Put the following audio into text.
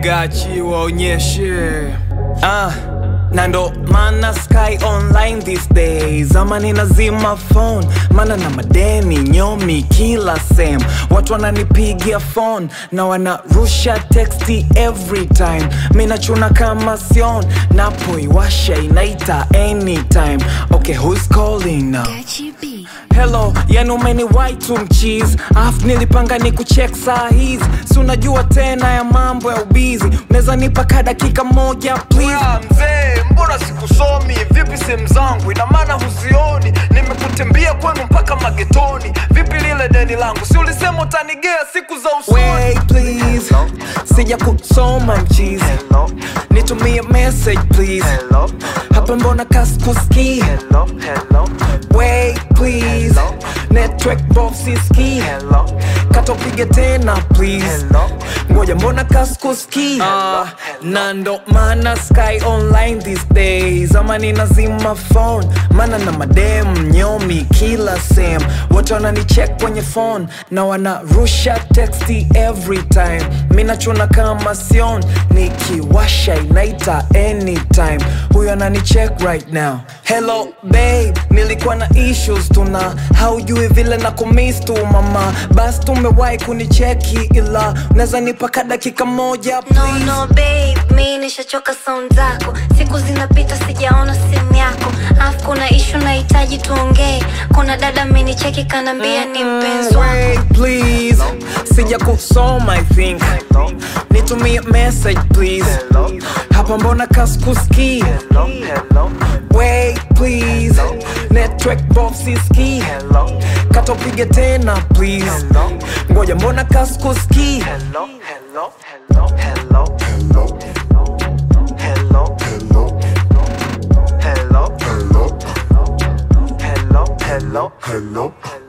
Gachi waonyeshe na ndo mana sky online these days. Ama ninazima phone mana na madeni nyomi kila same. Watu wananipigia phone na wanarusha texti every time. Mina chuna kama sion napoiwasha inaita anytime. Okay, who's calling now? Hello, yani umeniwahi tu mchizi. Nilipanga ni kucheck saa hizi. Si unajua tena ya mambo ya ubizi. Unaweza nipa ka dakika moja please? Mzee, mbona sikusomi? Vipi simu zangu? Ina maana huzioni? Nimekutembea kwenu mpaka magetoni. Vipi lile deni langu? Si ulisema utanigea siku za usoni? Wait please, sija kusoma mchizi. Nitumie message please. Hapa mbona kasikuski? Wait please, network box siski. Katopige tena please. Ngoja mbona kasikuski? Na ndo mana sky online these days. Ama ninazima phone mana na madem nyomi kila same. Watu wananicheck kwenye phone na wanarusha texti every time. Mina chuna kama sion nikiwasha inaita anytime. Huyo ananicheck right now. Hello babe, nilikuwa na issues tuna. Haujui vile na kumiss tu mama. Bas tumewahi kunicheki ila unaweza nipa ka dakika moja please? No babe, mi nishachoka sound zako. Siku zinapita sijaona simu yako. Kuna issue nahitaji tuongee. Kuna dada amenicheki kanambia ni mpenzi wako. Wait please, sija kusoma I think. Nitumie message please. Hapa mbona kasikuski? Wait please, network box siski. Katopige tena please. Ngoja mbona kasikuski? Hello.